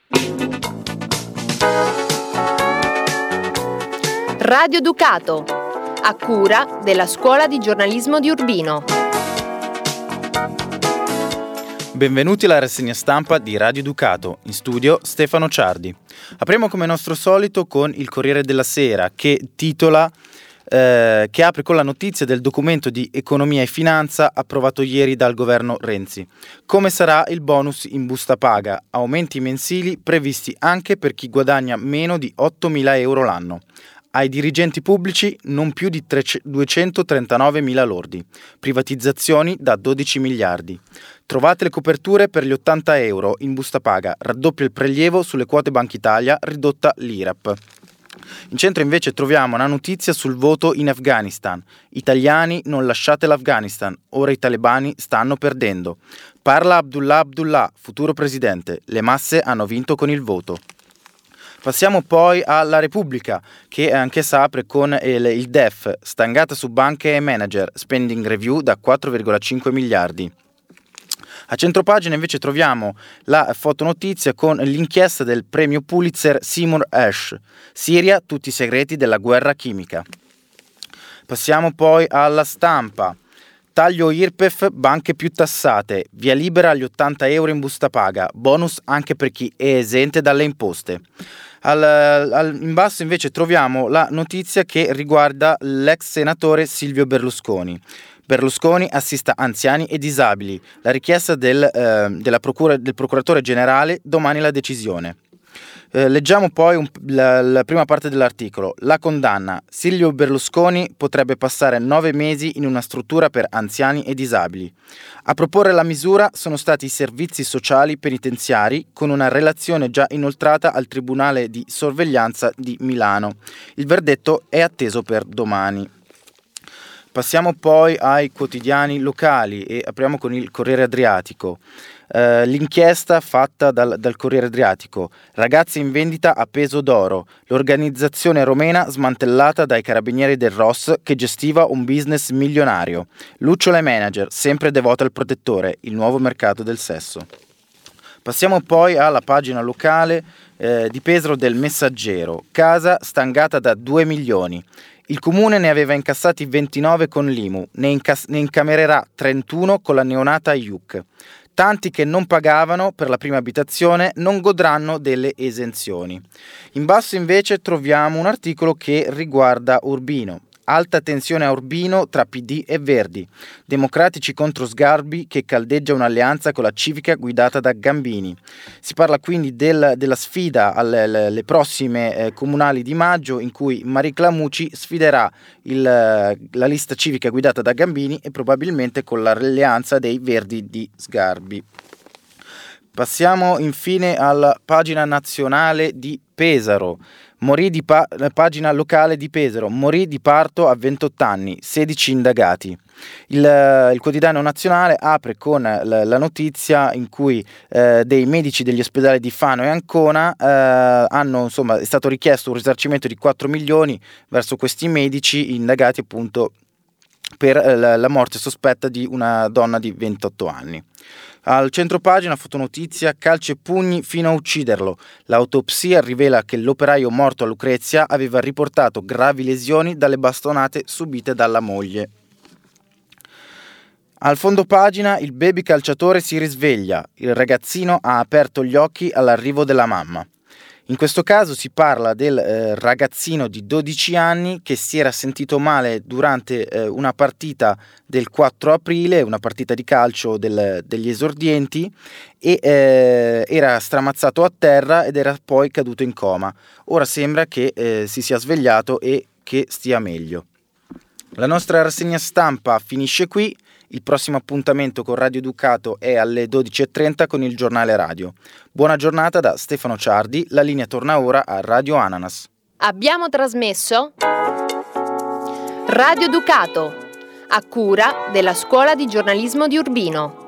Radio Ducato, a cura della Scuola di Giornalismo di Urbino. Benvenuti alla rassegna stampa di Radio Ducato, in studio Stefano Ciardi. Apriamo come nostro solito con il Corriere della Sera che apre con la notizia del documento di economia e finanza approvato ieri dal governo Renzi. Come sarà il bonus in busta paga? Aumenti mensili previsti anche per chi guadagna meno di 8.000 euro l'anno. Ai dirigenti pubblici non più di 239.000 lordi. Privatizzazioni da 12 miliardi. Trovate le coperture per gli 80 euro in busta paga. Raddoppia il prelievo sulle quote Banca Italia, ridotta l'IRAP. In centro invece troviamo una notizia sul voto in Afghanistan. Italiani, non lasciate l'Afghanistan, ora i talebani stanno perdendo. Parla Abdullah, futuro presidente. Le masse hanno vinto con il voto. Passiamo poi alla Repubblica, che anch'essa apre con il DEF, stangata su banche e manager, spending review da 4,5 miliardi. A centropagina invece troviamo la fotonotizia con l'inchiesta del premio Pulitzer Seymour Hersh, Siria, tutti i segreti della guerra chimica. Passiamo poi alla Stampa. Taglio IRPEF, banche più tassate, via libera agli 80 euro in busta paga, bonus anche per chi è esente dalle imposte. In basso invece troviamo la notizia che riguarda l'ex senatore Silvio Berlusconi. Berlusconi assista anziani e disabili, la richiesta del procuratore generale, domani la decisione. Leggiamo poi la prima parte dell'articolo. La condanna. Silvio Berlusconi potrebbe passare 9 mesi in una struttura per anziani e disabili. A proporre la misura sono stati i servizi sociali penitenziari con una relazione già inoltrata al Tribunale di Sorveglianza di Milano. Il verdetto è atteso per domani. Passiamo poi ai quotidiani locali e apriamo con il Corriere Adriatico. L'inchiesta fatta dal Corriere Adriatico. Ragazzi in vendita a peso d'oro. L'organizzazione romena smantellata dai carabinieri del ROS che gestiva un business milionario. Lucciola e manager, sempre devota al protettore, il nuovo mercato del sesso. Passiamo poi alla pagina locale di Pesaro del Messaggero. Casa stangata da 2 milioni. Il comune ne aveva incassati 29 con l'IMU, ne incamererà 31 con la neonata IUC. Tanti che non pagavano per la prima abitazione non godranno delle esenzioni. In basso invece troviamo un articolo che riguarda Urbino. Alta tensione a Urbino tra PD e Verdi. Democratici contro Sgarbi che caldeggia un'alleanza con la Civica guidata da Gambini. Si parla quindi della sfida alle prossime comunali di maggio in cui Marie Clamucci sfiderà la lista civica guidata da Gambini e probabilmente con l'alleanza dei Verdi di Sgarbi. Passiamo infine alla pagina nazionale di Pesaro. Pagina locale di Pesaro, morì di parto a 28 anni, 16 indagati. Il quotidiano nazionale apre con la notizia in cui dei medici degli ospedali di Fano e Ancona è stato richiesto un risarcimento di 4 milioni verso questi medici indagati appunto per la morte sospetta di una donna di 28 anni. Al centropagina fotonotizia, calci e pugni fino a ucciderlo. L'autopsia rivela che l'operaio morto a Lucrezia aveva riportato gravi lesioni dalle bastonate subite dalla moglie. Al fondo pagina il baby calciatore si risveglia, il ragazzino ha aperto gli occhi all'arrivo della mamma. In questo caso si parla del ragazzino di 12 anni che si era sentito male durante una partita del 4 aprile, una partita di calcio degli esordienti e era stramazzato a terra ed era poi caduto in coma. Ora sembra che si sia svegliato e che stia meglio. La nostra rassegna stampa finisce qui. Il prossimo appuntamento con Radio Ducato è alle 12.30 con il giornale radio. Buona giornata da Stefano Ciardi, la linea torna ora a Radio Ananas. Abbiamo trasmesso Radio Ducato, a cura della Scuola di Giornalismo di Urbino.